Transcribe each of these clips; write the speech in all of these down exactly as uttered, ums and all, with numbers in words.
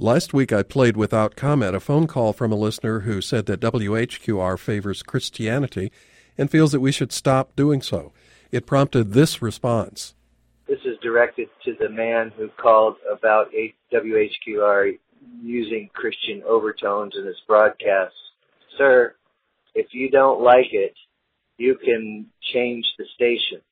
Last week I played without comment a phone call from a listener who said that W H Q R favors Christianity and feels that we should stop doing so. It prompted this response. This is directed to the man who called about W H Q R using Christian overtones in his broadcasts. Sir, if you don't like it, you can change the station.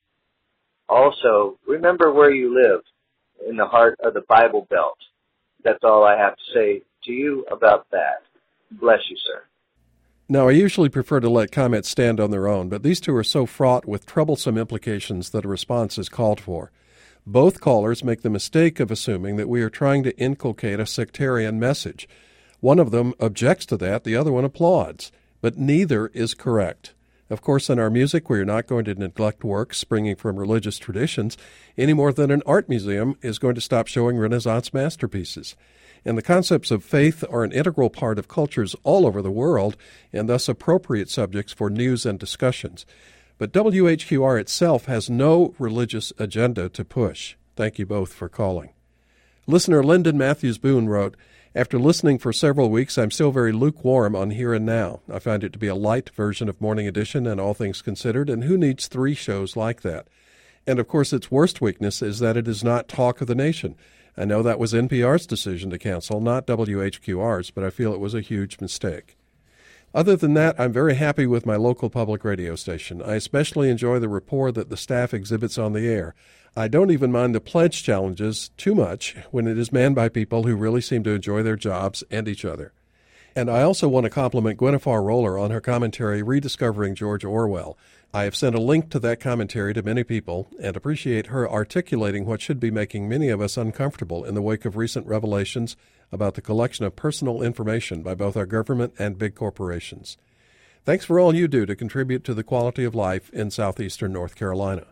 Also, remember where you live, in the heart of the Bible Belt. That's all I have to say to you about that. Bless you, sir. Now, I usually prefer to let comments stand on their own, but these two are so fraught with troublesome implications that a response is called for. Both callers make the mistake of assuming that we are trying to inculcate a sectarian message. One of them objects to that, the other one applauds. But neither is correct. Of course, in our music, we are not going to neglect works springing from religious traditions any more than an art museum is going to stop showing Renaissance masterpieces. And the concepts of faith are an integral part of cultures all over the world and thus appropriate subjects for news and discussions. But W H Q R itself has no religious agenda to push. Thank you both for calling. Listener Lyndon Matthews Boone wrote, after listening for several weeks, I'm still very lukewarm on Here and Now. I find it to be a light version of Morning Edition and All Things Considered, and who needs three shows like that? And, of course, its worst weakness is that it is not Talk of the Nation. I know that was N P R's decision to cancel, not W H Q R's, but I feel it was a huge mistake. Other than that, I'm very happy with my local public radio station. I especially enjoy the rapport that the staff exhibits on the air. I don't even mind the pledge challenges too much when it is manned by people who really seem to enjoy their jobs and each other. And I also want to compliment Gwennifer Roller on her commentary, Rediscovering George Orwell. I have sent a link to that commentary to many people and appreciate her articulating what should be making many of us uncomfortable in the wake of recent revelations about the collection of personal information by both our government and big corporations. Thanks for all you do to contribute to the quality of life in southeastern North Carolina.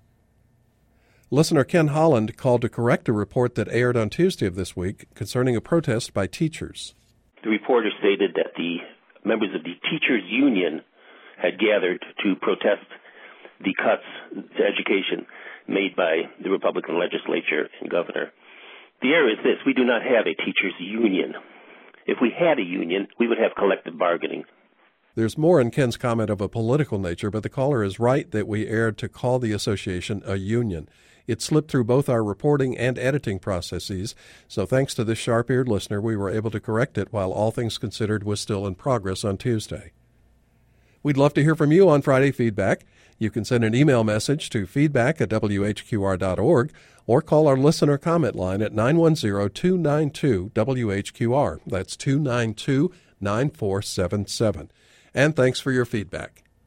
Listener Ken Holland called to correct a report that aired on Tuesday of this week concerning a protest by teachers. The reporter stated that the members of the teachers' union had gathered to protest the cuts to education made by the Republican legislature and governor. The error is this: we do not have a teachers' union. If we had a union, we would have collective bargaining. There's more in Ken's comment of a political nature, but the caller is right that we erred to call the association a union. It slipped through both our reporting and editing processes, so thanks to this sharp-eared listener, we were able to correct it while All Things Considered was still in progress on Tuesday. We'd love to hear from you on Friday Feedback. You can send an email message to feedback at w h q r dot org or call our listener comment line at nine one zero, two nine two, W H Q R. That's two nine two, nine four seven seven. And thanks for your feedback.